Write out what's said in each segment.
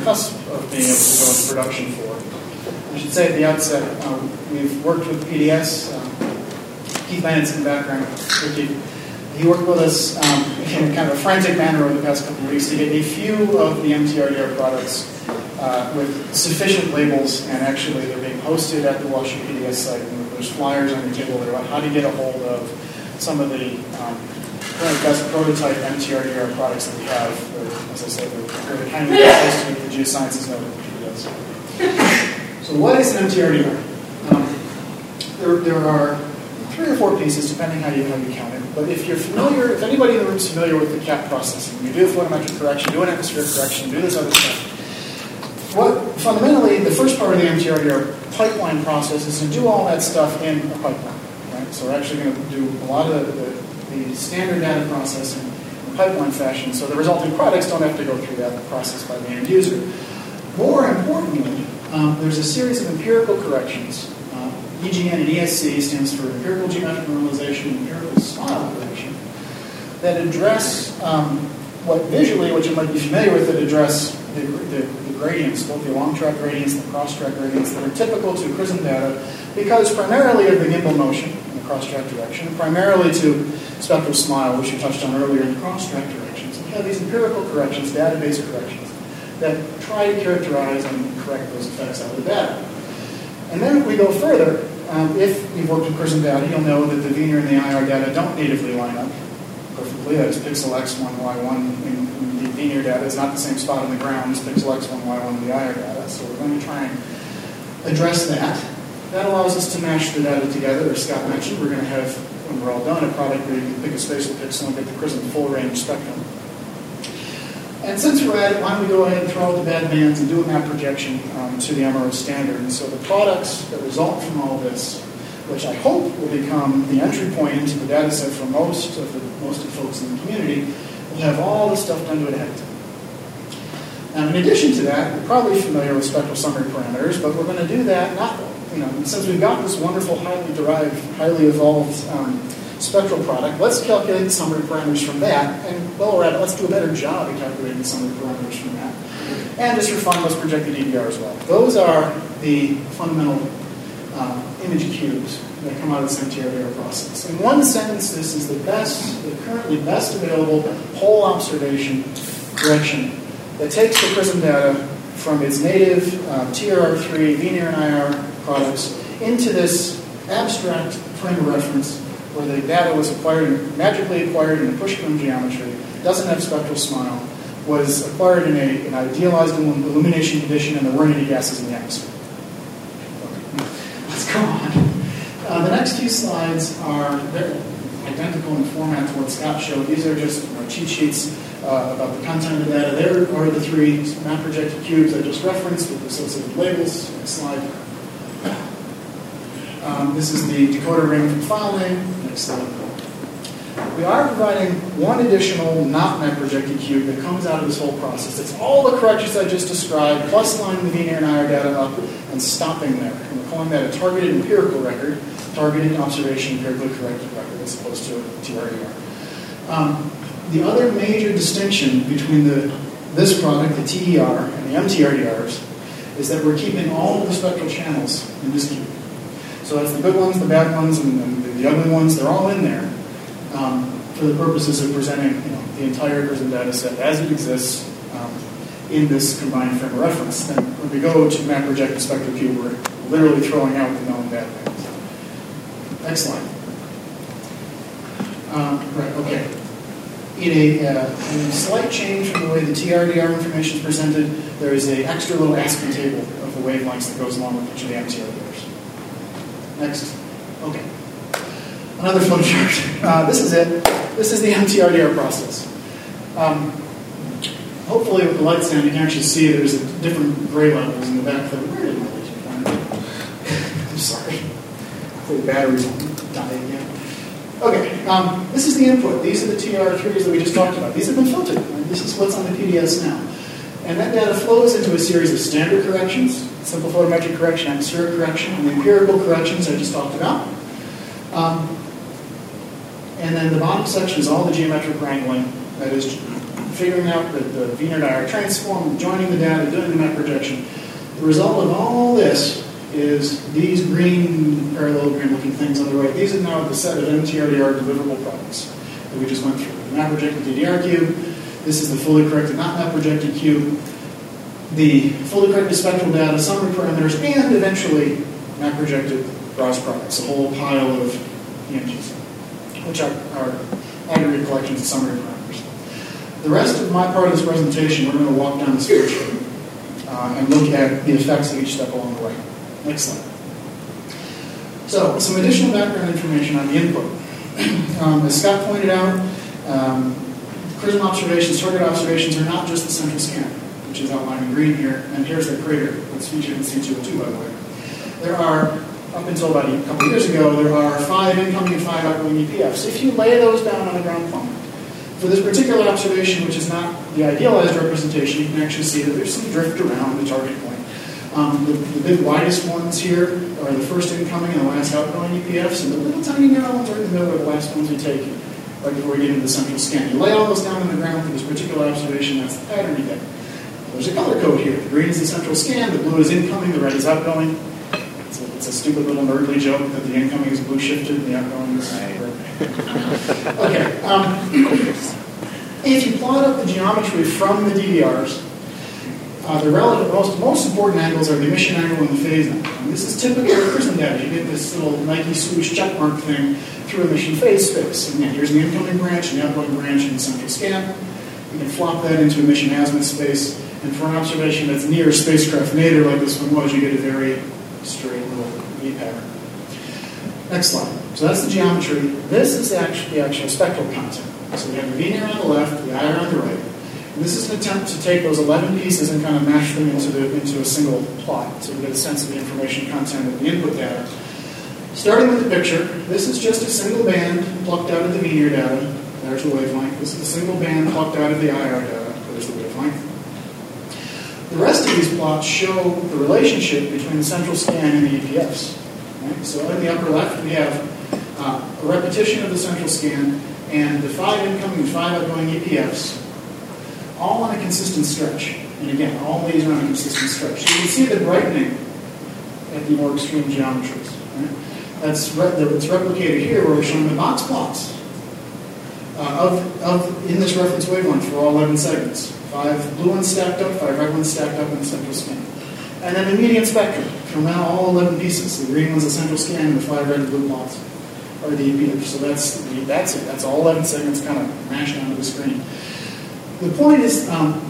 cusp of being able to go into production for. I should say at the outset, we've worked with PDS. Keith Landis in the background, he worked with us in kind of a frantic manner over the past couple of weeks to get a few of the MTRDR products with sufficient labels, and actually they're being hosted at the WashU PDS site, and there's flyers on your table there about how to get a hold of some of the best prototype MTRDR products that we have. As I said, they're kind of hosted at the Geosciences Node at PDS. So what is an MTRDR? There are 3 or 4 pieces, depending how you count it. But if if anybody in the room is familiar with the CAP processing, you do a photometric correction, do an atmospheric correction, do this other stuff. Fundamentally, the first part of the MTRDR pipeline process is to do all that stuff in a pipeline. Right? So we're actually going to do a lot of the standard data processing in pipeline fashion, so the resulting products don't have to go through that process by the end user. More importantly, there's a series of empirical corrections. EGN and ESC stands for Empirical Geometric Normalization and Empirical Smile Correction, that address what you might be familiar with, that address the gradients, both the along-track gradients and the cross-track gradients that are typical to CRISM data, because primarily of the gimbal motion in the cross-track direction, and primarily to spectral smile, which you touched on earlier in the cross-track directions. We have these empirical corrections, database corrections, that try to characterize and correct those effects out of the data. And then if we go further, if you've worked with CRISM data, you'll know that the Wiener and the IR data don't natively line up perfectly. That is pixel x1, y1 in the Wiener data is not the same spot on the ground as pixel x1, y1 in the IR data. So we're going to try and address that. That allows us to mash the data together. As Scott mentioned, we're going to have, when we're all done, a product where you can pick a spatial pixel and get the CRISM full range spectrum. And since we're at it, why don't we go ahead and throw out the bad bands and do a map projection to the MRO standard. And so the products that result from all this, which I hope will become the entry point into the data set for most of the folks in the community, will have all this stuff done to it ahead of time. Now, in addition to that, you're probably familiar with spectral summary parameters, but we're going to do that since we've got this wonderful, highly derived, highly evolved spectral product, let's calculate the summary parameters from that, and while we're at it, let's do a better job at calculating the summary parameters from that. And just for fun, let's project the DDR as well. Those are the fundamental image cubes that come out of this MTRDR process. In one sentence, this is the currently best available whole observation correction that takes the CRISM data from its native TRR3, Wiener and IR products into this abstract frame of reference where the data was magically acquired in a push-cone geometry, doesn't have spectral smile, was acquired in an idealized illumination condition, and there weren't any gases in the atmosphere. Okay. Let's go on. The next few slides are very identical in format to what Scott showed. These are just cheat sheets about the content of the data. There are the 3 map projected cubes I just referenced with the associated labels. Next slide. This is the decoder ring from file name. Next slide. We are providing one additional not map projected cube that comes out of this whole process. It's all the corrections I just described, plus lining the Wiener and IR data up and stopping there. And we're calling that a targeted empirical record, targeted observation empirically corrected record, as opposed to a TRDR. The other major distinction between this product, the TER, and the MTRDRs, is that we're keeping all of the spectral channels in this cube. So that's the good ones, the bad ones, and the ugly ones. They're all in there for the purposes of presenting the entire CRISM data set as it exists in this combined frame of reference. And when we go to map project the spectral cube, we're literally throwing out the known bad bands. Next slide. Right, okay. In a slight change from the way the TRDR information is presented, there is an extra little ASCII table of the wavelengths that goes along with each of the MTRDRs. Next. Okay. Another flow chart. This is it. This is the MTRDR process. Hopefully with the lights down you can actually see there's different gray levels in the back there. Where did my lights find it? I'm sorry. Hopefully the batteries won't die again. Okay. This is the input. These are the TR3s that we just talked about. These have been filtered. Right? This is what's on the PDS now. And that data flows into a series of standard corrections, simple photometric correction, atmospheric correction, and the empirical corrections I just talked about. And then the bottom section is all the geometric wrangling that is figuring out the Wiener-Dyer transform, joining the data, doing the map projection. The result of all this is these green, parallelogram looking things on the right. These are now the set of MTRDR deliverable products that we just went through. The map projected DDR cube. This is the fully corrected, not map projected cube. The fully corrected spectral data, summary parameters, and eventually map projected ROS products, a whole pile of EMGs, which are aggregate collections of summary parameters. The rest of my part of this presentation, we're going to walk down this spreadsheet and look at the effects of each step along the way. Next slide. So, some additional background information on the input. As Scott pointed out, CRISM observations, target observations are not just the central scan, which is outlined in green here, and here's the crater that's featured in C202, by the way. There are, up until about a couple of years ago, there are 5 incoming and 5 outgoing EPFs. If you lay those down on the ground plane, for this particular observation, which is not the idealized representation, you can actually see that there's some drift around the target point. The big widest ones here are the first incoming and the last outgoing EPFs, and the little tiny narrow ones right in the middle are the last ones we take right before we get into the central scan. You lay all those down on the ground for this particular observation, that's the pattern you get. There's a color code here. The green is the central scan, the blue is incoming, the red is outgoing. It's a stupid little nerdly joke that the incoming is blue shifted and the outgoing is red. Okay. If you plot up the geometry from the DDRs, the relative most important angles are the emission angle and the phase angle. And this is typical of CRISM data. You get this little Nike swoosh checkmark thing through emission phase space. And here's the incoming branch and the outgoing branch in the central scan. You can flop that into emission azimuth space. And for an observation that's near spacecraft nadir like this one was, you get a very straight little E pattern. Next slide. So that's the geometry. This is the actual spectral content. So we have the V on the left, the IR on the right. And this is an attempt to take those 11 pieces and kind of mash them into a single plot so we get a sense of the information content of the input data. Starting with the picture, this is just a single band plucked out of the Wiener data. There's the wavelength. This is a single band plucked out of the IR data. There's the wavelength. The rest of these plots show the relationship between the central scan and the EPFs. Right? So in the upper left, we have a repetition of the central scan and the 5 incoming and 5 outgoing EPFs, all on a consistent stretch. And again, all these are on a consistent stretch. So you can see the brightening at the more extreme geometries. Right? It's replicated here where we're showing the box plots in this reference wavelength for all 11 segments. 5 blue ones stacked up, 5 red ones stacked up in the central scan. And then the median spectrum from now all 11 pieces. The green one's the central scan and the 5 red and blue plots are the EPF. So that's it. That's all 11 segments kind of mashed onto the screen. The point is,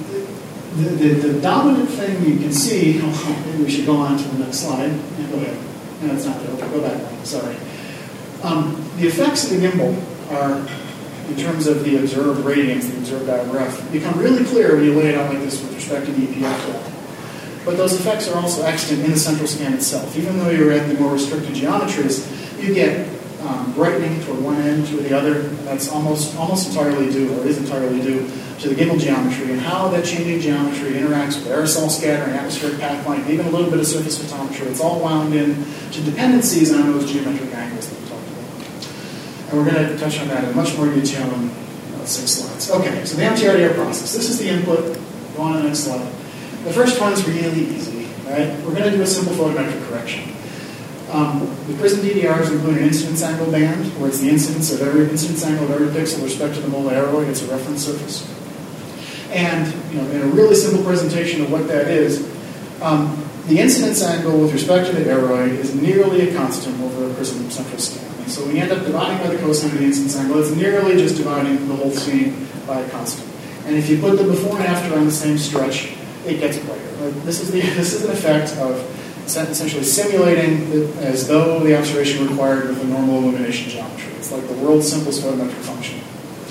the dominant thing you can see, maybe we should go on to the next slide. Yeah, go ahead. No, it's not there. Okay, go back. Sorry. The effects of the gimbal are, in terms of the observed radiance, the observed IRF, become really clear when you lay it out like this with respect to the EPF data. But those effects are also extant in the central scan itself. Even though you're at the more restricted geometries, you get brightening toward one end to the other. That's almost entirely due, or is entirely due, to the gimbal geometry and how that changing geometry interacts with aerosol scattering, atmospheric path length, even a little bit of surface photometry. It's all wound in to dependencies on those geometric angles that we talked about. And we're going to touch on that in much more detail in 6 slides. Okay, so the MTRDR process. This is the input. Go on to the next slide. The first one is really easy. Right? We're going to do a simple photometric correction. The CRISM DDRs include an incidence angle band, where it's the incidence angle of every pixel with respect to the mole aeroid. It's a reference surface. And in a really simple presentation of what that is, the incidence angle with respect to the aeroid is nearly a constant over a CRISM central scan. And so we end up dividing by the cosine of the incidence angle. It's nearly just dividing the whole scene by a constant. And if you put the before and after on the same stretch, it gets brighter. This is an effect of essentially simulating as though the observation required with a normal illumination geometry. It's like the world's simplest photometric function.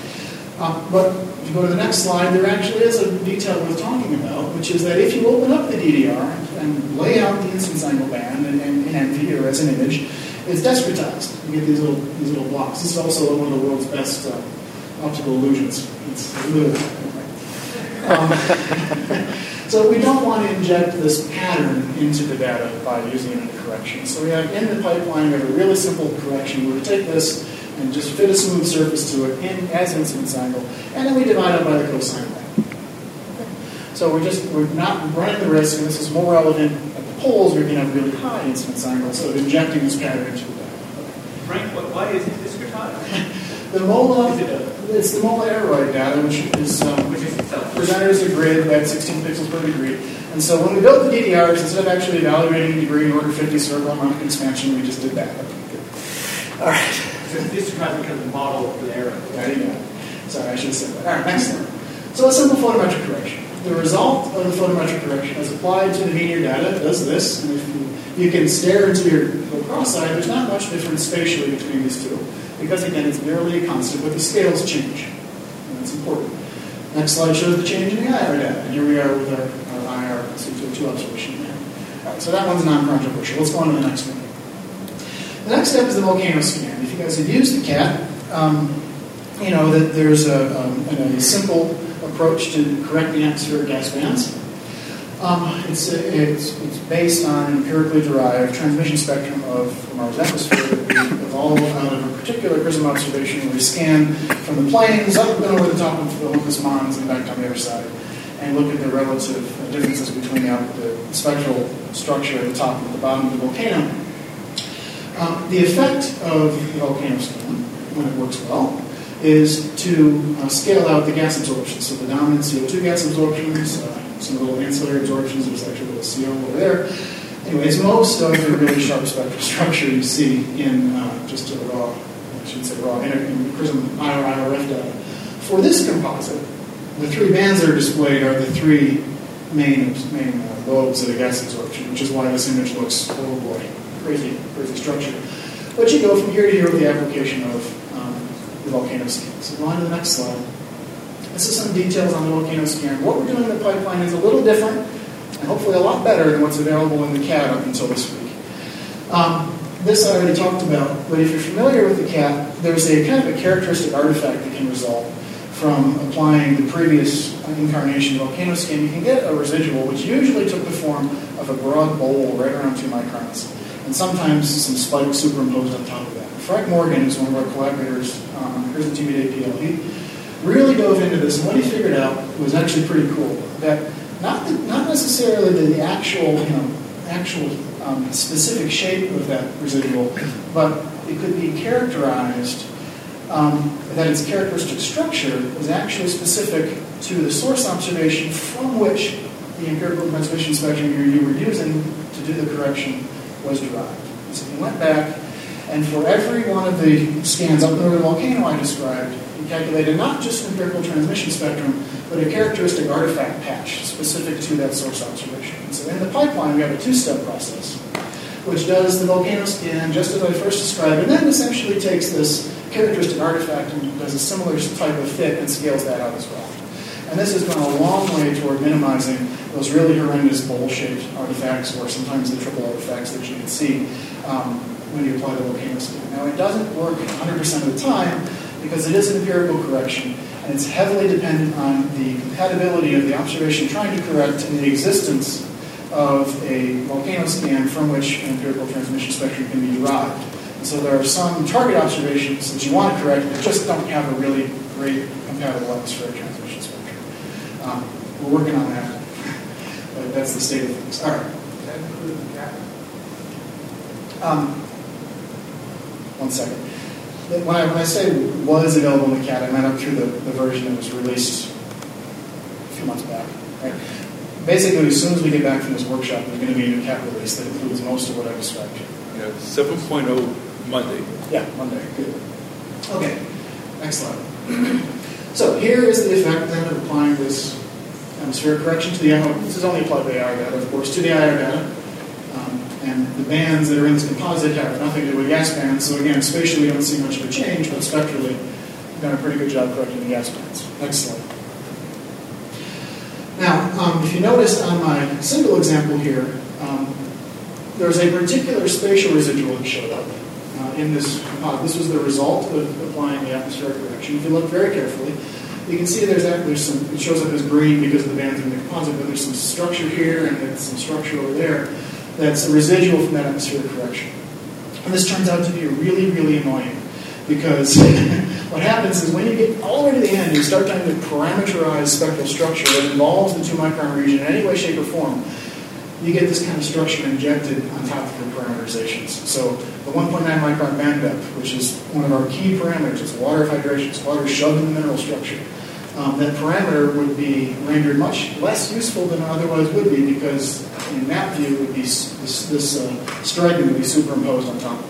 But if you go to the next slide, there actually is a detail worth talking about, which is that if you open up the DDR and lay out the incidence angle band in NV or as an image, it's discretized. You get these little blocks. This is also one of the world's best optical illusions. It's So we don't want to inject this pattern into the data by using it in a correction. So we have in the pipeline, we have a really simple correction where we take this and just fit a smooth surface to it as incidence angle, and then we divide it by the cosine band. So we're not running the risk, and this is more relevant at the poles where you can have really high incidence angles of injecting this pattern into the data. Frank, why is it discretized? The MOLA, it's the MOLA aeroid data, which is presented as a grid at 16 pixels per degree. And so when we built the DDRs, instead of actually evaluating degree in order 50 circle harmonic expansion, we just did that. All right. So it's discretized because of the model of the arrow. There you go. Sorry, I should have said that. All right, next one. So a simple photometric correction. The result of the photometric correction as applied to the Meteor data does this. And if you can stare into your cross-eye, there's not much difference spatially between these two. Because, again, it's merely a constant, but the scales change. And that's important. Next slide shows the change in the IR data. And here we are with our IR C202 observation there. All right, so that one's non-controversial. Let's go on to the next one. The next step is the volcano scan. If you guys have used the CAT, you know that there's a simple approach to correcting atmospheric gas bands. It's based on an empirically derived transmission spectrum of Mars' atmosphere that we evolved out of a particular prism observation where we scan from the plains up and over the top of the Olympus Mons and back on the other side and look at the relative differences between the spectral structure at the top and at the bottom of the volcano. The effect of the volcano scan, when it works well, is to scale out the gas absorption. So the dominant CO2 gas absorptions, some of the little ancillary absorptions, there's actually a little CO over there. Anyways, most of the really sharp spectral structure you see in just a raw, I shouldn't say raw, in Prism IRF data. For this composite, the three bands that are displayed are the three main lobes of the gas absorption, which is why this image looks, oh boy, crazy structure. But you go from here to here with the application of the volcano scan. So go on to the next slide. This is some details on the volcano scan. What we're doing in the pipeline is a little different and hopefully a lot better than what's available in the CAT up until this week. This I already talked about, but if you're familiar with the CAT, there's a kind of a characteristic artifact that can result from applying the previous incarnation volcano scan. You can get a residual, which usually took the form of a broad bowl right around 2 microns, and sometimes some spikes superimposed on top of that. Frank Morgan, who's one of our collaborators on Prism TBD APL, he really dove into this, and what he figured out was actually pretty cool. That not necessarily the actual specific shape of that residual, but it could be characterized that its characteristic structure was actually specific to the source observation from which the empirical transmission spectrum you were using to do the correction was derived. So he went back, and for every one of the scans up near the volcano I described, he calculated not just an empirical transmission spectrum, but a characteristic artifact patch specific to that source observation. And so in the pipeline, we have a two-step process, which does the volcano scan just as I first described, and then essentially takes this characteristic artifact and does a similar type of fit and scales that out as well. And this has gone a long way toward minimizing those really horrendous bowl-shaped artifacts, or sometimes the triple artifacts that you can see when you apply the volcano scan. Now, it doesn't work 100% of the time because it is an empirical correction, and it's heavily dependent on the compatibility of the observation trying to correct and the existence of a volcano scan from which an empirical transmission spectrum can be derived. And so there are some target observations that you want to correct that just don't have a really great compatible atmospheric transmission spectrum. We're working on that, but that's the state of things. All right. Does that include the CAT? One second. When I say was available in the CAT, I meant up through the version that was released a few months back. Right? Basically, as soon as we get back from this workshop, there's going to be a new CAT release that includes most of what I described here. Yeah, 7.0 Monday. Yeah, Monday. Good. Okay, next slide. So here is the effect then of applying this atmospheric correction to the IR. This is only applied to the IR data, of course, to the IR data. And the bands that are in this composite have nothing to do with gas bands. So again, spatially, we don't see much of a change, but spectrally, we've done a pretty good job correcting the gas bands. Next slide. Now, if you notice on my single example here, there's a particular spatial residual that showed up in this composite. This was the result of applying the atmospheric correction. If you look very carefully, you can see there's some. It shows up as green because of the bands in the composite, but there's some structure here and there's some structure over there that's a residual from that atmospheric correction. And this turns out to be really, really annoying Because what happens is when you get all the way to the end, you start trying to parameterize spectral structure that involves the 2 micron region in any way, shape, or form. You get this kind of structure injected on top of your parameterizations. So the 1.9 micron band depth, which is one of our key parameters, it's water hydration, it's water shoved in the mineral structure. That parameter would be rendered much less useful than it otherwise would be because in map view, it would be this striping would be superimposed on top of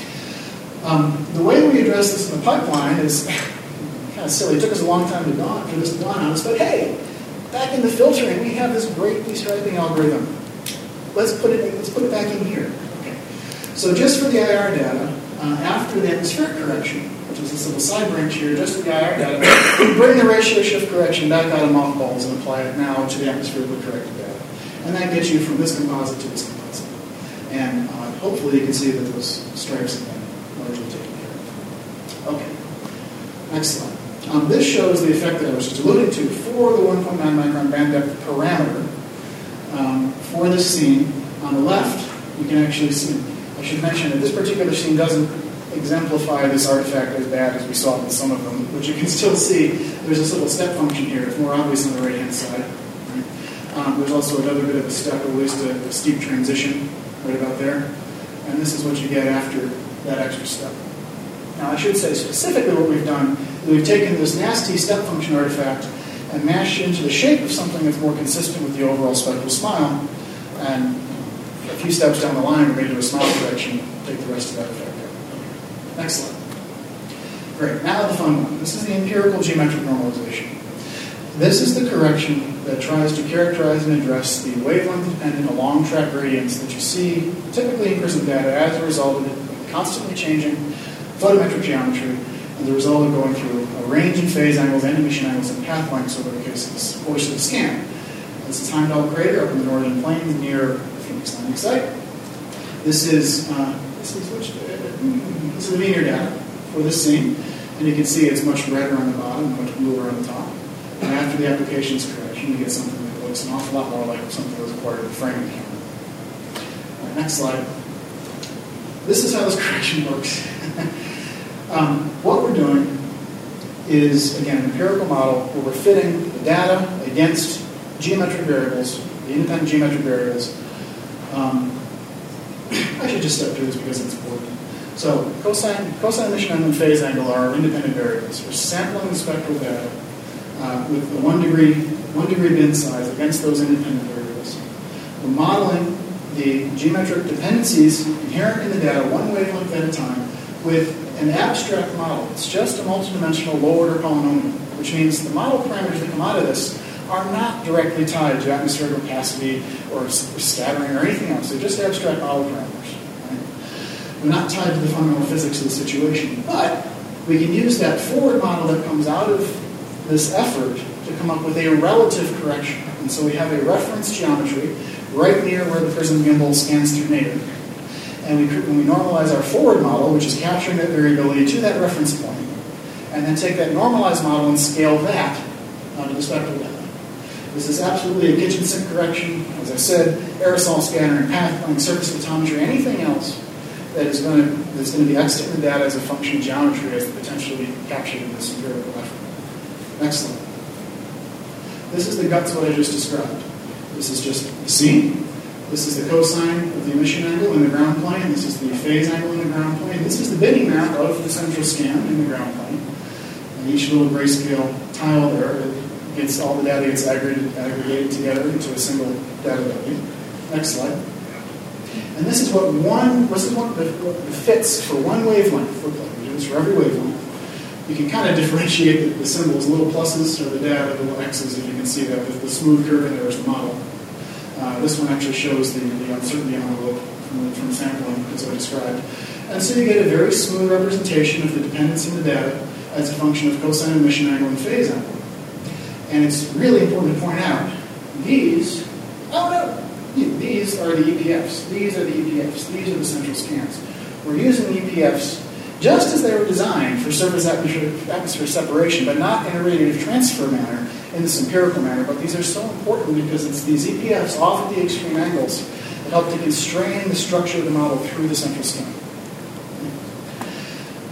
it. The way we address this in the pipeline is kind of silly. It took us a long time for this to dawn on us, but hey, back in the filtering, we have this great destriping algorithm. Let's put it back in here. Okay. So just for the IR data, after the atmospheric correction, which is this little side branch here, just for the IR data, we bring the ratio shift correction back out of mothballs and apply it now to the atmospherically corrected data. And that gets you from this composite to this composite. And hopefully you can see that those stripes have been largely taken care of. Okay, next slide. This shows the effect that I was just alluding to for the 1.9 micron band depth parameter for this scene. On the left, you can actually see, I should mention that this particular scene doesn't exemplify this artifact as bad as we saw in some of them, but you can still see there's this little step function here. It's more obvious on the right-hand side. Right? There's also another bit of a step, or at least a steep transition right about there. And this is what you get after that extra step. Now, I should say specifically what we've done is we've taken this nasty step function artifact and mashed it into the shape of something that's more consistent with the overall spectral smile. And a few steps down the line, we're going to do a smile correction, take the rest of that effect out. Next slide. Great. Now the fun one. This is the empirical geometric normalization. This is the correction that tries to characterize and address the wavelength-dependent along-track gradients that you see typically in PRISM data as a result of it constantly changing photometric geometry and the result of going through a range in phase angles and emission angles and path lengths over the course of the scan. This is Heimdall Crater up in the northern plains near the Phoenix Landing site. This is the linear data for this scene, and you can see it's much redder on the bottom and much bluer on the top. And after the application's correction, you get something that looks an awful lot more like something that was acquired with framing camera. All right, next slide. This is how this correction works. What we're doing is, again, an empirical model where we're fitting the data against geometric variables, the independent geometric variables. I should just step through this because it's important. So cosine, emission angle, and phase angle are independent variables. We're sampling the spectral data with the 1 degree bin size against those independent variables. We're modeling the geometric dependencies inherent in the data one wavelength at a time with an abstract model. It's just a multidimensional low-order polynomial, which means the model parameters that come out of this are not directly tied to atmospheric opacity or scattering or anything else. They're just abstract model parameters. Right? They're not tied to the fundamental physics of the situation. But we can use that forward model that comes out of this effort to come up with a relative correction. And so we have a reference geometry right near where the PRISM gimbal scans through native. And when we normalize our forward model, which is capturing that variability to that reference point, and then take that normalized model and scale that onto the spectral data. This is absolutely a kitchen sink correction. As I said, aerosol scattering, path length, surface photometry, anything else that's going to be extant in the data as a function of geometry as the potential to be captured in this empirical effort. Next slide. This is the guts of what I just described. This is just the scene. This is the cosine of the emission angle in the ground plane. This is the phase angle in the ground plane. This is the binning map of the central scan in the ground plane. And each little grayscale tile there, gets all the data gets aggregated together into a single data value. Next slide. And this is what the fits for one wavelength look like. We do this for every wavelength. You can kind of differentiate the symbols. Little pluses are the data, little x's, if you can see that. The smooth curve in there is the model. This one actually shows the uncertainty envelope from sampling, as I described. And so you get a very smooth representation of the dependence in the data as a function of cosine emission angle and phase angle. And it's really important to point out, these are the EPFs. These are the EPFs. These are the central scans. We're using the EPFs just as they were designed for surface atmosphere separation, but not in a radiative transfer manner, in this empirical manner. But these are so important because it's these EPFs off at the extreme angles that help to constrain the structure of the model through the central scan.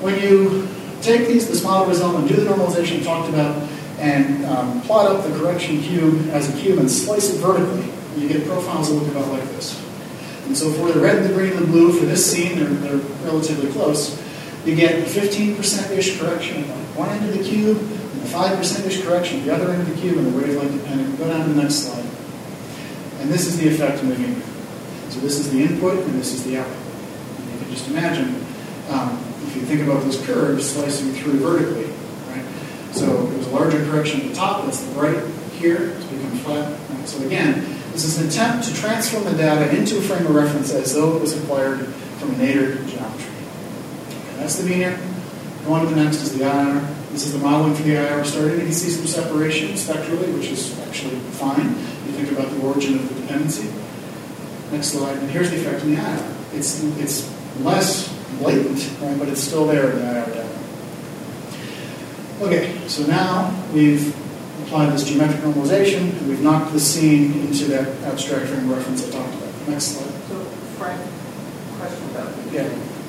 when you take this model result and do the normalization we talked about, and plot up the correction cube as a cube and slice it vertically, you get profiles that look about like this. And so for the red, the green, and the blue, for this scene, they're relatively close. You get a 15%-ish correction at one end of the cube, and a 5%-ish correction at the other end of the cube, and the wavelength dependent. Go down to the next slide. And this is the effect in the veneer. So this is the input, and this is the output. And you can just imagine, if you think about those curves slicing through vertically, right? So there's a larger correction at the top, that's the bright here, it's become flat. Right? So again, this is an attempt to transform the data into a frame of reference as though it was acquired from a nadir geometry. Okay, that's the veneer. Go on to the next is the IR. This is the modeling for the IR starting. You can see some separation spectrally, which is actually fine. You think about the origin of the dependency. Next slide. And here's the effect in the IR. It's less blatant, right, but it's still there in the IR data. Okay, so now we've applied this geometric normalization, and we've knocked the scene into that abstract frame reference I talked about. Next slide. So, Frank, question about the Yeah.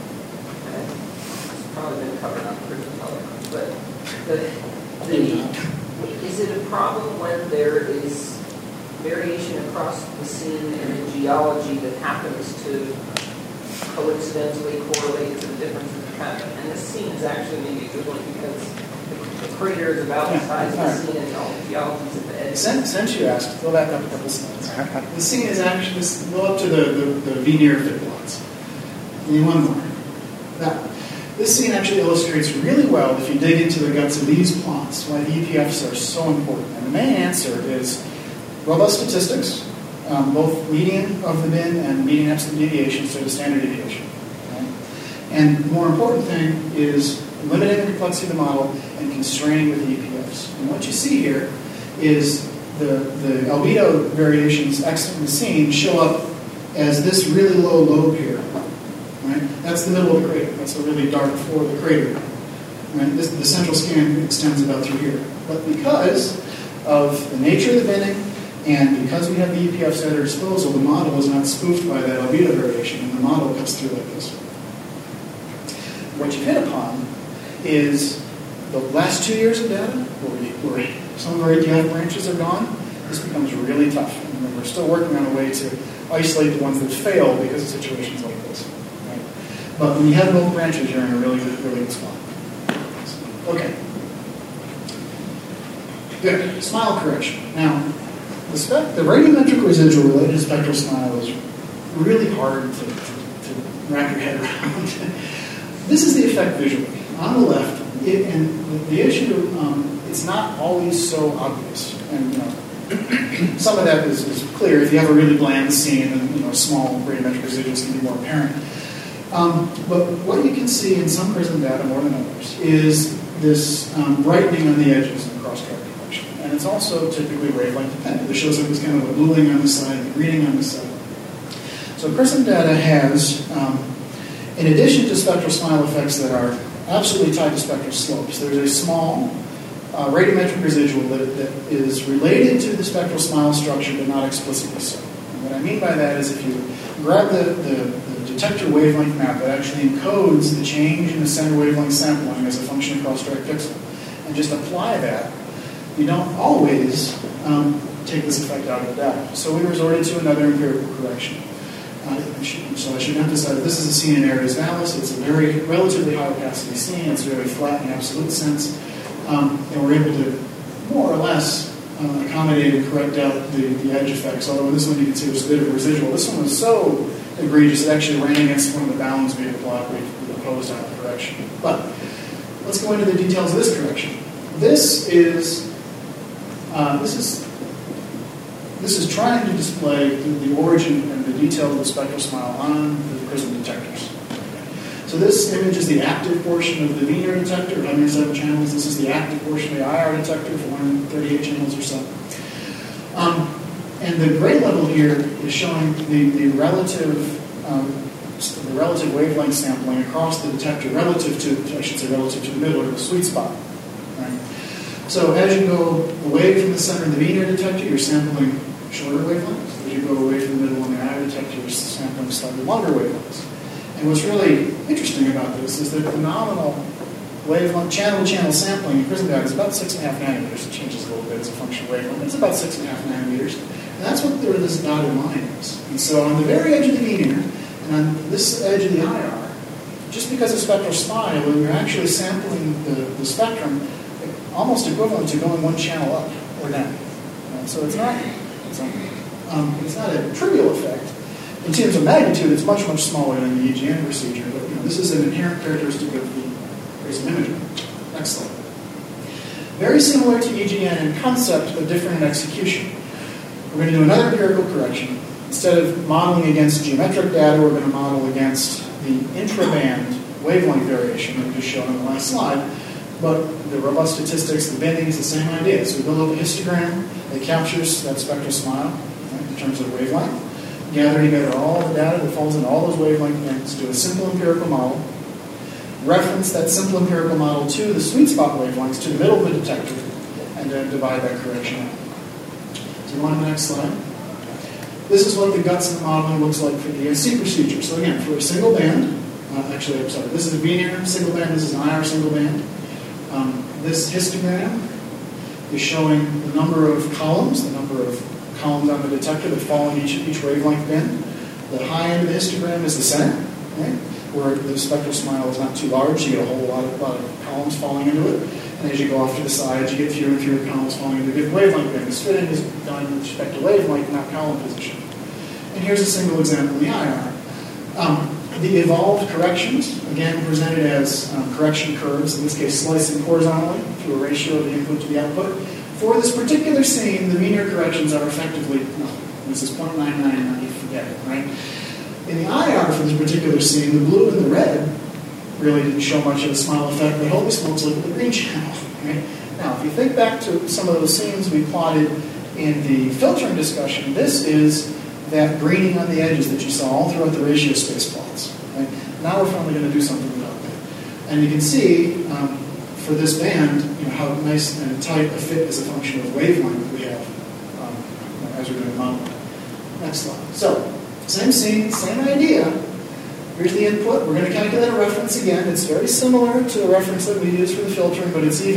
It's probably been covered on Prismacolor, but is it a problem when there is variation across the scene and in geology that happens to coincidentally correlate to the difference in the pattern? And this scene is actually maybe a good one because the crater is about the size of the scene and all the geology is at the edge. Since you asked, go back up a couple slides. The scene is actually, go up to the veneer fit plots. And one more. That. This scene actually illustrates really well, if you dig into the guts of these plots, why the EPFs are so important. And the main answer is robust statistics, both median of the bin and median absolute deviation, so the standard deviation. Right? And the more important thing is limiting the complexity of the model and constraining with the EPFs. And what you see here is the albedo variations exiting the scene show up as this really low lobe here. Right? That's the middle of the crater. That's the really dark floor of the crater. Right? The central scan extends about through here. But because of the nature of the binning and because we have the EPFs at our disposal, the model is not spoofed by that albedo variation, and the model cuts through like this. What you've hit upon is the last 2 years of data, where some of our EPF branches are gone. This becomes really tough. And we're still working on a way to isolate the ones that fail because of situations like this. Right? But when you have both branches, you're in a really good spot. Okay. Good. Smile correction. Now, the radiometric residual related to spectral smile is really hard to wrap your head around. This is the effect visually. On the left, and the issue, it's not always so obvious. And some of that is clear. If you have a really bland scene, then small radiometric residuals can be more apparent. But what you can see in some prism data more than others is this brightening on the edges in cross-track collection. And it's also typically wavelength dependent. This shows up as kind of a bluing on the side and a greening on the side. So prism data has, in addition to spectral smile effects that are absolutely tied to spectral slopes, there's a small radiometric residual that is related to the spectral smile structure, but not explicitly so. And what I mean by that is if you grab the detector wavelength map that actually encodes the change in the center wavelength sampling as a function of cross-track pixel, and just apply that, you don't always take this effect out of the data. So we resorted to another empirical correction. So I should emphasize that this is a scene in Aries Vallis. It's a very relatively high opacity scene. It's very flat in the absolute sense. And we're able to more or less accommodate and correct out the edge effects. Although in this one you can see there's a bit of a residual. This one was so egregious it actually ran against one of the bounds we imposed on the correction. But let's go into the details of this correction. This is trying to display the origin and the detail of the spectral smile on the prism detectors. So this image is the active portion of the veneer detector, 107 channels. This is the active portion of the IR detector for 138 channels or so. And the gray level here is showing the relative wavelength sampling across the detector relative to the middle or the sweet spot. Right? So as you go away from the center of the veneer detector, you're sampling shorter wavelengths. As you go away from the middle on the IR detector, you're sampling slightly longer wavelengths. And what's really interesting about this is that the nominal wavelength, channel-to-channel sampling in prism data is about 6.5 nanometers. It changes a little bit as a function of wavelength, but it's about 6.5 nanometers. And that's what this dotted line is. And so on the very edge of the veneer, and on this edge of the IR, just because of spectral SPI, when you're actually sampling the spectrum, almost equivalent to going one channel up or down. So it's not a trivial effect. In terms of magnitude, it's much, much smaller than the EGN procedure, but this is an inherent characteristic of the prism imager. Next slide. Very similar to EGN in concept, but different in execution. We're going to do another empirical correction. Instead of modeling against geometric data, we're going to model against the intraband wavelength variation that we just showed on the last slide. But the robust statistics, the bending is the same idea. So we build up a histogram that captures that spectral smile, right, in terms of wavelength. Gather together all the data that falls in all those wavelength bands, do a simple empirical model, reference that simple empirical model to the sweet spot wavelengths, to the middle of the detector, and then divide that correction out. So on to the next slide. This is what the guts of the modeling looks like for the ESC procedure. So again, for a single band, this is a veneer single band, this is an IR single band. This histogram is showing the number of columns, on the detector that fall in each wavelength band. The high end of the histogram is the center, right, where the spectral smile is not too large, you get a whole lot of columns falling into it. And as you go off to the sides, you get fewer and fewer columns falling into a given wavelength band. This fitting is done with respect to wavelength, not column position. And here's a single example in the IR. The evolved corrections, again presented as correction curves, in this case slicing horizontally through a ratio of the input to the output. For this particular scene, the veneer corrections are effectively nothing. This is 0.99, you forget it, right? In the IR for this particular scene, the blue and the red really didn't show much of a smile effect, but holy smokes, look at the green channel, right? Now, if you think back to some of those scenes we plotted in the filtering discussion, this is that greening on the edges that you saw all throughout the ratio space plots. Right? Now we're finally going to do something about that. And you can see for this band, how nice and tight a fit as a function of wavelength we have as we're doing modeling. Next slide. So, same scene, same idea. Here's the input. We're going to calculate a reference again. It's very similar to the reference that we use for the filtering, but it's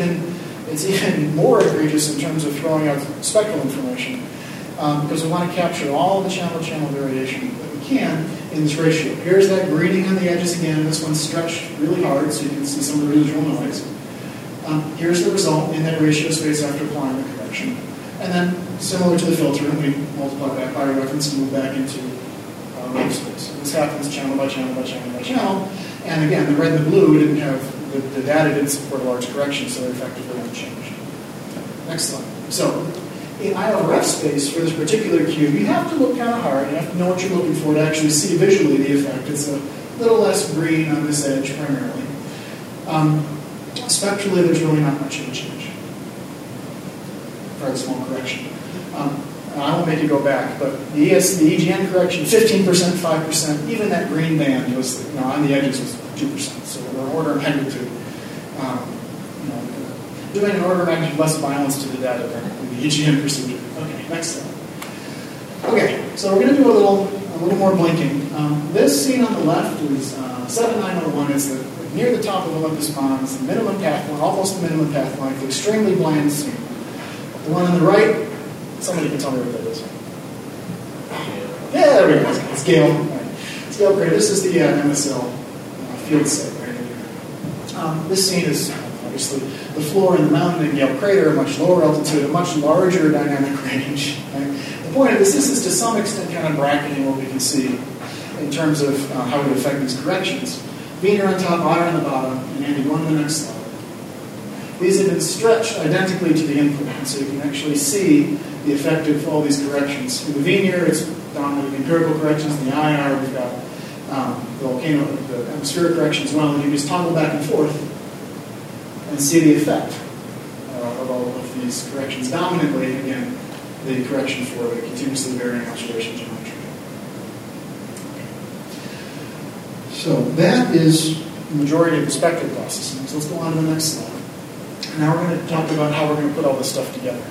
even more egregious in terms of throwing out spectral information. Because we want to capture all the channel-channel variation that we can in this ratio. Here's that greening on the edges again. This one's stretched really hard, so you can see some of the residual noise. Here's the result in that ratio space after applying the correction. And then, similar to the filtering, we multiply that by reference and move back into wave space. This happens channel by channel by channel by channel. And again, the red and the blue didn't have, the data didn't support a large correction, so they're effectively unchanged. Next slide. So, in ILRF space for this particular cube, you have to look kind of hard. You have to know what you're looking for to actually see visually the effect. It's a little less green on this edge primarily. Spectrally, there's really not much of a change. Very small correction. I won't make you go back, but the EGN correction, 15%, 5%, even that green band was, on the edges was 2%. So we're order of magnitude. Doing an order of magnitude less violence to the data than the EGN procedure. Okay, next slide. Okay, so we're going to do a little more blinking. This scene on the left is 7901. It's near the top of Olympus Mons, the minimum path line, almost the minimum path line, extremely bland scene. The one on the right, somebody can tell me what that is. Yeah, there we go. It's Gale. Right. It's Gale Crater. This is the MSL field set right here. This scene is obviously the floor and the mountain in Gale Crater, a much lower altitude, a much larger dynamic range. Right? The point of this is to some extent kind of bracketing what we can see in terms of how it would affect these corrections. Veneer on top, IR on the bottom, and Andy, go on to the next slide. These have been stretched identically to the input, and so you can actually see the effect of all these corrections. In the veneer, it's dominantly empirical corrections. In the IR, we've got the atmospheric correction as well, and you just toggle back and forth and see the effect of all of these corrections. Dominantly, again, the correction for the continuously varying observation geometry. So that is the majority of the spectral processing. So let's go on to the next slide. Now we're going to talk about how we're going to put all this stuff together.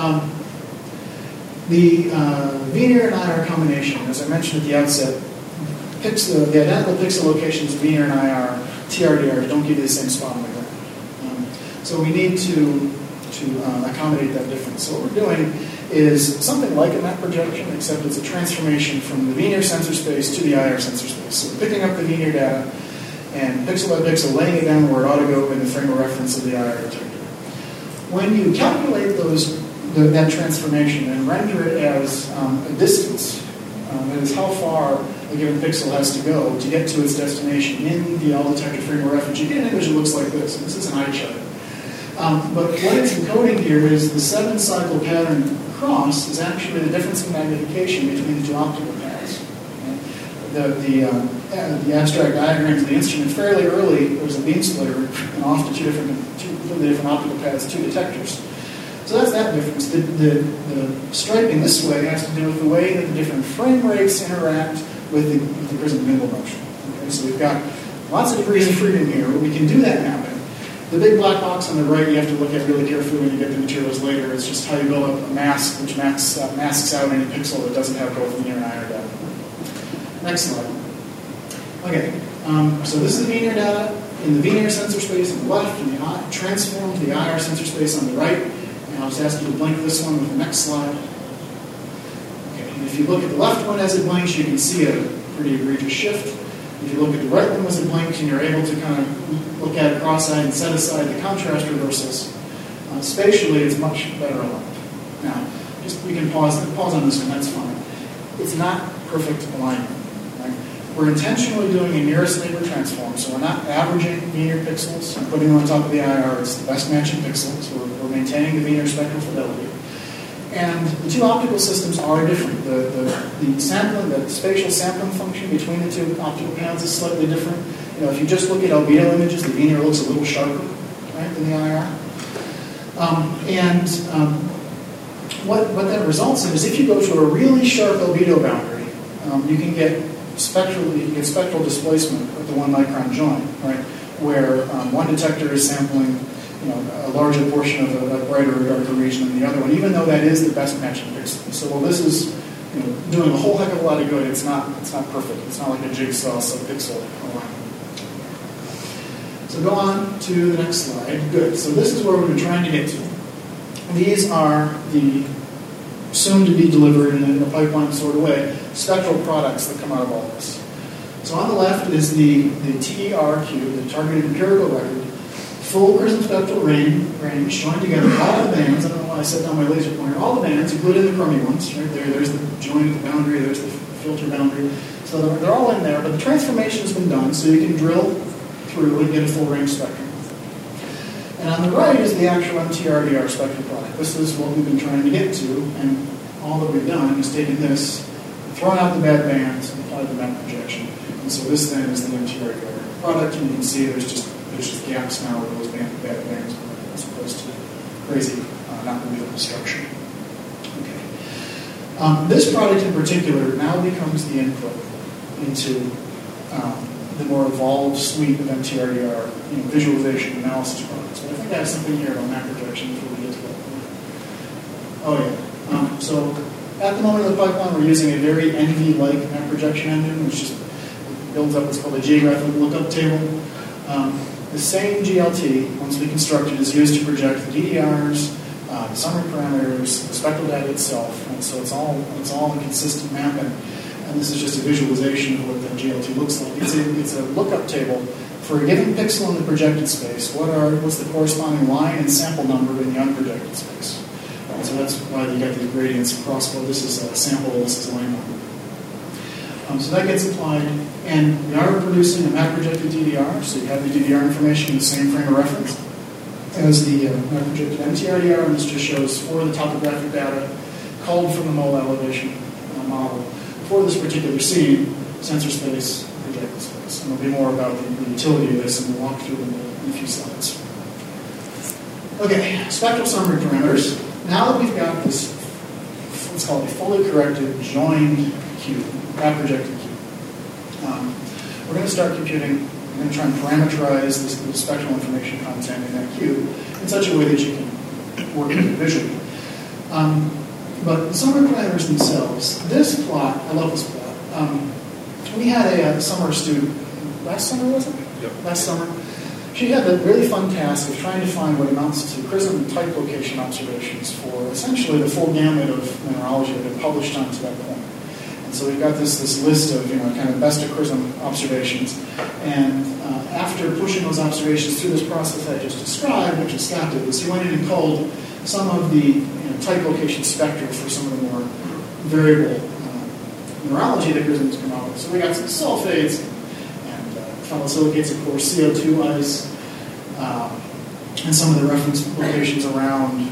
The veneer and IR combination, as I mentioned at the outset, the identical pixel locations of linear and IR, TRDRs don't give you the same spot on the ground. So we need to accommodate that difference. So what we're doing is something like a map projection, except it's a transformation from the linear sensor space to the IR sensor space. So we're picking up the linear data and pixel by pixel laying it down where it ought to go in the frame of reference of the IR detector. When you calculate that transformation and render it as a distance, that is how far a given pixel has to go to get to its destination in the all detector frame of reference, you get an image that looks like this. And this is an eye chart. But what it's encoding here is the 7-cycle pattern across is actually the difference in magnification between the two optical paths. The abstract diagrams of the instrument fairly early, there was a beam splitter and off to two different optical paths, two detectors. So that's that difference. The striping this way has to do with the way that the different frame rates interact with the prism gimbal motion. Okay, so we've got lots of degrees of freedom here, but we can do that mapping. The big black box on the right you have to look at really carefully when you get the materials later. It's just how you build up a mask which masks out any pixel that doesn't have both linear and IR data. Next slide. Okay, so this is the linear data in the linear sensor space on the left and the transformed to the IR sensor space on the right. And I'll just ask you to blink this one with the next slide. Okay, and if you look at the left one as it blinks, you can see a pretty egregious shift. If you look at the right one as it blinks and you're able to kind of look at it cross-eyed and set aside the contrast reversals, spatially it's much better aligned. Now, we can pause on this one, that's fine. It's not perfect alignment. Right? We're intentionally doing a nearest neighbor transform, so we're not averaging linear pixels and putting them on top of the IR. It's the best matching pixel, so we're maintaining the linear spectral fidelity. And the two optical systems are different. The sampling, the spatial sampling function between the two optical paths is slightly different. You know, if you just look at albedo images, the linear looks a little sharper, right, than the IR. What that results in is if you go to a really sharp albedo boundary, you can get spectral displacement at the 1 micron joint, right, where one detector is sampling a larger portion of a brighter or darker region than the other one, even though that is the best matching pixel. So while this is doing a whole heck of a lot of good, it's not perfect. It's not like a jigsaw sub-pixel alignment. So go on to the next slide. Good. So this is where we've been trying to get to. These are the soon-to-be delivered in a pipeline sort of way, spectral products that come out of all this. So on the left is the TRQ, the Targeted Empirical Record, full prism spectral range showing together all the bands. I don't know why I set down my laser pointer. All the bands, including the crummy ones, right there. There's the joint at the boundary. There's the filter boundary. So they're all in there. But the transformation has been done, so you can drill through and get a full range spectrum. And on the right is the actual MTRDR spectral product. This is what we've been trying to get to, and all that we've done is taken this, thrown out the bad bands, and applied the map projection. And so this then is the MTRDR product, and you can see there's just gaps now where those bad bands are, as opposed to crazy, not real structure. Okay. This product in particular now becomes the input into the more evolved suite of MTRDR visualization analysis products. But I think I have something here on map projection before we get to that. Oh yeah. So at the moment of the pipeline, we're using a very NV-like map projection engine, which just builds up what's called a geographic lookup table. The same GLT, once we construct it, is used to project the DDRs, the summary parameters, the spectral data itself, and so it's all a consistent mapping. And this is just a visualization of what the GLT looks like. It's a lookup table for a given pixel in the projected space. What's the corresponding line and sample number in the unprojected space? And so that's why you got these gradients across. Well, this is a sample, this is a line number. So that gets applied, and we are producing a map projected DDR, so you have the DDR information in the same frame of reference as the map projected MTRDR, and this just shows for the topographic data culled from the mole elevation model for this particular scene, sensor space, projected space. And there'll be more about the utility of this, and we'll walk through them in a few slides. Okay, spectral summary parameters. Now that we've got this, what's called a fully corrected joined cube, map projected cube, we're going to start computing. We're going to try and parameterize the spectral information content in that cube in such a way that you can work with it visually. But the summary parameters themselves, this plot, I love this plot. we had a summer student, last summer was it? Yep. Last summer. She had the really fun task of trying to find what amounts to prism type location observations for essentially the full gamut of mineralogy that had been published on to that point. And so we've got this list of kind of best of prism observations. And after pushing those observations through this process I just described, which is Scott did, is he went in and culled some of the type location spectra for some of the more variable mineralogy that prisms come out with. So we got some sulfates and phyllosilicates, of course, CO2 ice, and some of the reference locations around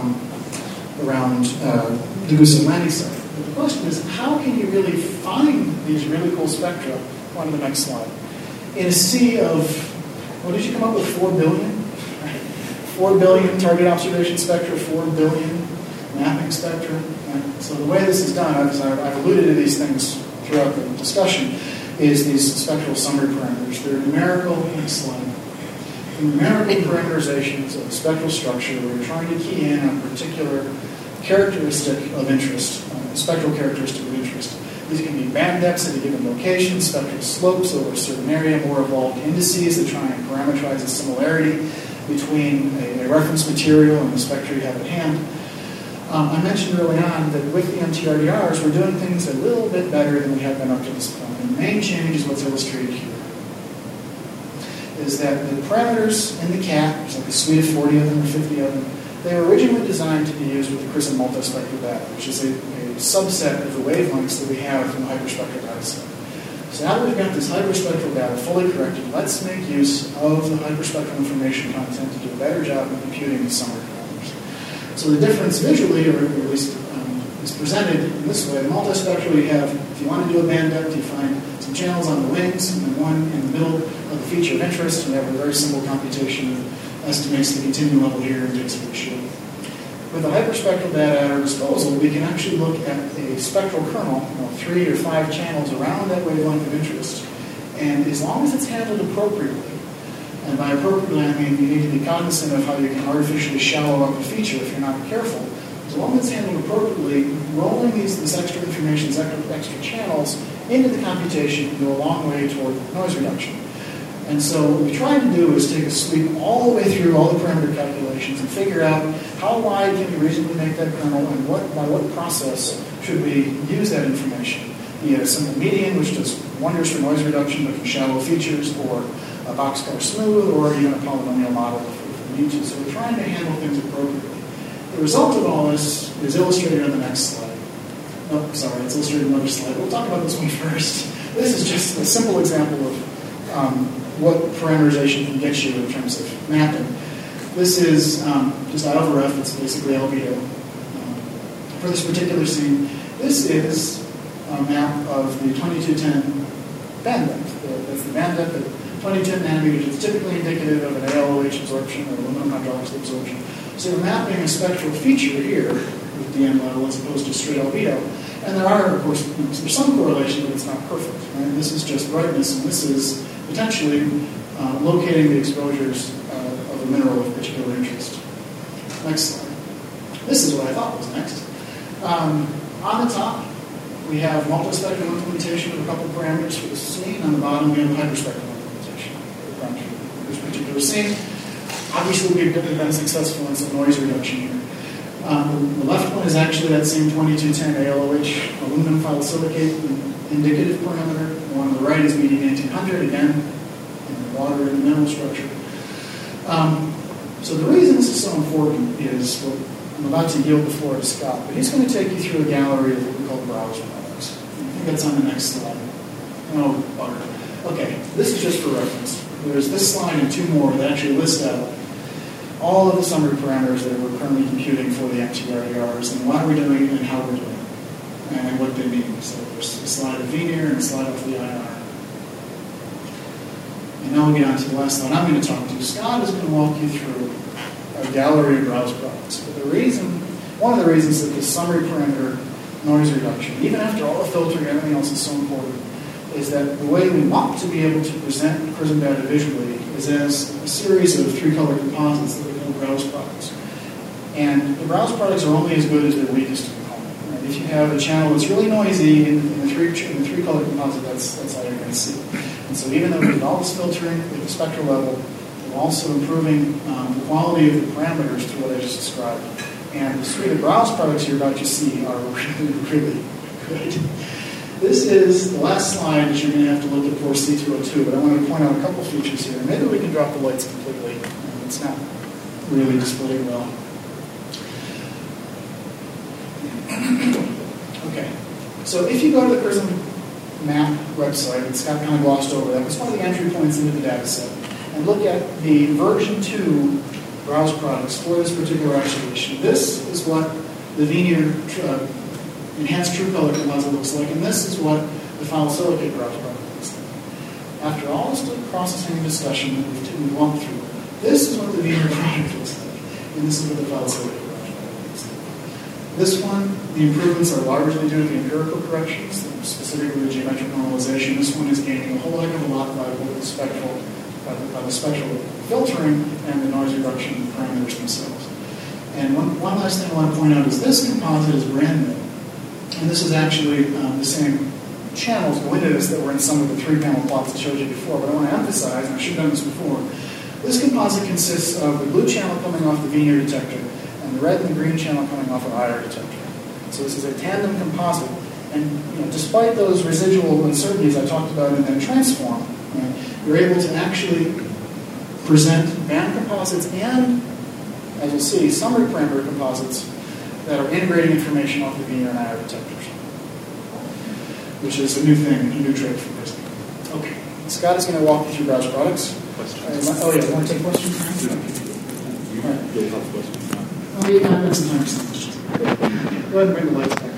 the Gusev landing site. But the question is, how can you really find these really cool spectra? On to the next slide. In a sea of, what did you come up with, 4 billion? 4 billion target observation spectra, 4 billion mapping spectra. And so the way this is done, as I've alluded to these things throughout the discussion, is these spectral summary parameters. They're numerical in slide. The numerical parameterizations of the spectral structure where you're trying to key in on a particular characteristic of interest, spectral characteristic of interest. These can be band depths at a given location, spectral slopes over a certain area, more evolved indices that try and parameterize the similarity between a reference material and the spectra you have at hand. I mentioned early on that with the MTRDRs, we're doing things a little bit better than we have been up to this point. And the main change is what's illustrated here. Is that the parameters in the CAT, there's like a suite of 40 of them or 50 of them, they were originally designed to be used with the CRISM multispectral data, which is a subset of the wavelengths that we have from the hyperspectral data set. So now that we've got this hyperspectral data fully corrected, let's make use of the hyperspectral information content to do a better job of computing the summary parameters. So the difference visually, or at least is presented in this way. The multispectral you have, if you want to do a band depth, you find some channels on the wings and then one in the middle of the feature of interest, and you have a very simple computation that estimates the continuum level here and takes it to shape. With the hyperspectral data at our disposal, we can actually look at a spectral kernel, 3 or 5 channels around that wavelength of interest, and as long as it's handled appropriately, and by appropriately I mean you need to be cognizant of how you can artificially shallow up a feature if you're not careful. As long as it's handled appropriately, rolling this extra information, these extra channels into the computation can go a long way toward noise reduction. And so what we try to do is take a sweep all the way through all the parameter calculations and figure out how wide can we reasonably make that kernel and by what process should we use that information. Be it a simple median, which does wonders for noise reduction but can shallow features, or a boxcar smooth, or even a polynomial model if we need to. So we're trying to handle things appropriately. The result of all this is illustrated on the next slide. Oh, sorry, it's illustrated on another slide. We'll talk about this one first. This is just a simple example of what parameterization can get you in terms of mapping. This is just out of ref, it's basically albedo. For this particular scene, this is a map of the 2210 band depth. That's the band depth at 2210 nanometers. It's typically indicative of an ALOH absorption or aluminum hydroxide absorption. So we're mapping a spectral feature here with the end level as opposed to straight albedo. And there are, of course, there's some correlation, but it's not perfect. Right? This is just brightness, and this is potentially locating the exposures of a mineral of particular interest. Next slide. This is what I thought was next. On the top, we have multispectral implementation of a couple of parameters for the scene. On the bottom, we have hyperspectral implementation for this particular scene. Obviously, we've been successful in some noise reduction here. The left one is actually that same 2210 ALOH aluminum phyllosilicate indicative parameter. The one on the right is median 1800, again, in the water and the mineral structure. So the reason this is so important is, well, I'm about to yield the floor to Scott, but he's going to take you through a gallery of what we call browser products. I think that's on the next slide. Oh, bugger. Okay, this is just for reference. There's this slide and 2 more that actually list out all of the summary parameters that we're currently computing for the MTRDRs and why we're doing it and how we're doing it and what they mean. So there's a slide of VNIR and a slide of the IR. And now we'll get on to the last slide I'm going to talk to. Scott is going to walk you through a gallery of browse products. But one of the reasons that the summary parameter noise reduction, even after all the filtering and everything else is so important, is that the way we want to be able to present prism data visually is as a series of 3-color composites that we call browse products. And the browse products are only as good as their weakest component. Right? If you have a channel that's really noisy in the three color composite, that's all you're going to see. And so even though we did all this filtering at the spectral level, we're also improving the quality of the parameters to what I just described. And the suite of browse products you're about to see are really, really good. This is the last slide that you're going to have to look at for C202, but I want to point out a couple features here. Maybe we can drop the lights completely. It's not really displayed well. Okay, so if you go to the Prism Map website, it's got kind of glossed over that. It's one of the entry points into the data set. And look at the version 2 browse products for this particular actuation. This is what the Veneer enhanced true color composite looks like, and this is what the phyllosilicate browse product looks like. After all this processing and discussion that we've walked through, this is what the Veneer product looks like, and this is what the phyllosilicate browse product looks like. This one, the improvements are largely due to the empirical corrections, specifically the geometric normalization. This one is gaining a whole heck of a lot by both the spectral filtering and the noise reduction parameters themselves. And one last thing I want to point out is this composite is brand new. And this is actually the same channels go into this that were in some of the 3-panel plots I showed you before. But I want to emphasize, and I should have done this before, this composite consists of the blue channel coming off the Veneer detector and the red and the green channel coming off an IR detector. So this is a tandem composite. And despite those residual uncertainties I talked about in that transform, you're able to actually present band composites and, as you'll see, summary parameter composites that are integrating information off the Veneer and IR detectors, which is a new thing, a new trick for Prism. Okay, Scott is going to walk you through browse products. Oh yeah, you want to take questions? You'll have questions now. Oh yeah, I've got some time for some questions. Go ahead and bring the lights back.